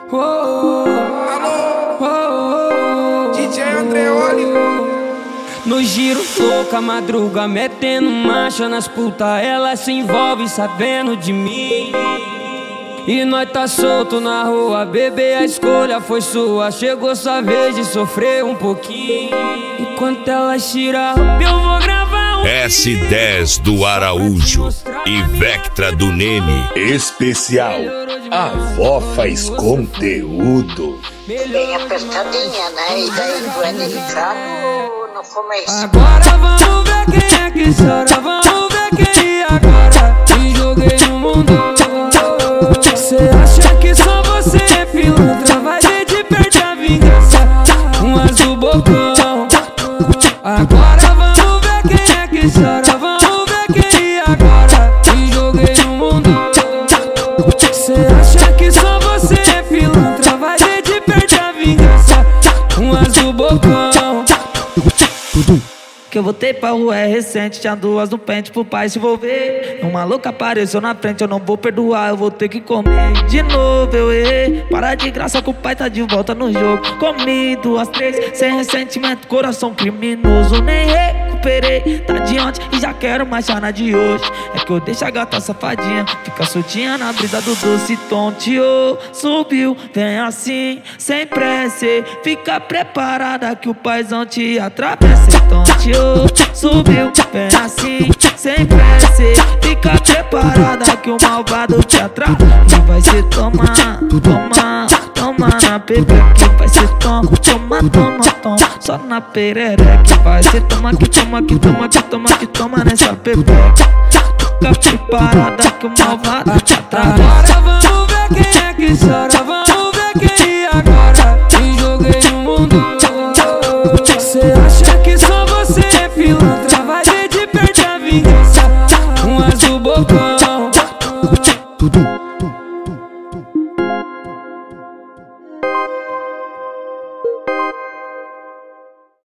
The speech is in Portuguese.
DJ Andreoli. No giro louca, madruga, metendo marcha nas puta, ela se envolve sabendo de mim. E nós tá solto na rua, bebê, a escolha foi sua. Chegou sua vez de sofrer um pouquinho. Enquanto ela tira, eu vou gravar um S10 do Araújo e Vectra do Nene. Especial, a avó faz conteúdo. Bem apertadinha, né? E daí tu é delicado no começo. Agora vamos ver quem é que chora, vamos ver quem agora. Te joguei no mundo. Cê acha que só você é pilantra, vai ver de perto a vingança. Um azul bocão. Agora vamos ver quem é que chora, vamos ver quem agora. Te joguei no mundo. Cê acha que só você é pilantra, vai ver de perto a vingança. Um azul bocão. Que eu voltei pra rua é recente, tinha duas no pente pro pai se envolver. Uma louca apareceu na frente, eu não vou perdoar, eu vou ter que comer. De novo eu errei, para de graça que o pai tá de volta no jogo. Comi duas, três, sem ressentimento, coração criminoso. Nem recuperei, tá de ontem e já quero mais chana de hoje. É que eu deixo a gata safadinha, fica soltinha na brisa do doce tonteou. Subiu, vem assim, sem pressa, fica preparada que o paizão te atravessa. Tonteou. Subiu, vem assim, sem pressa, fica preparada que o malvado te atrai. E vai ser toma, toma, toma na pepeca. Vai ser toma, toma, toma, toma, só na perereca. Vai ser toma, que toma, que toma, que toma, que toma nessa pepeca. Fica preparada que o malvado te atrai. Agora vamos ver quem é que chora, vamos ver quem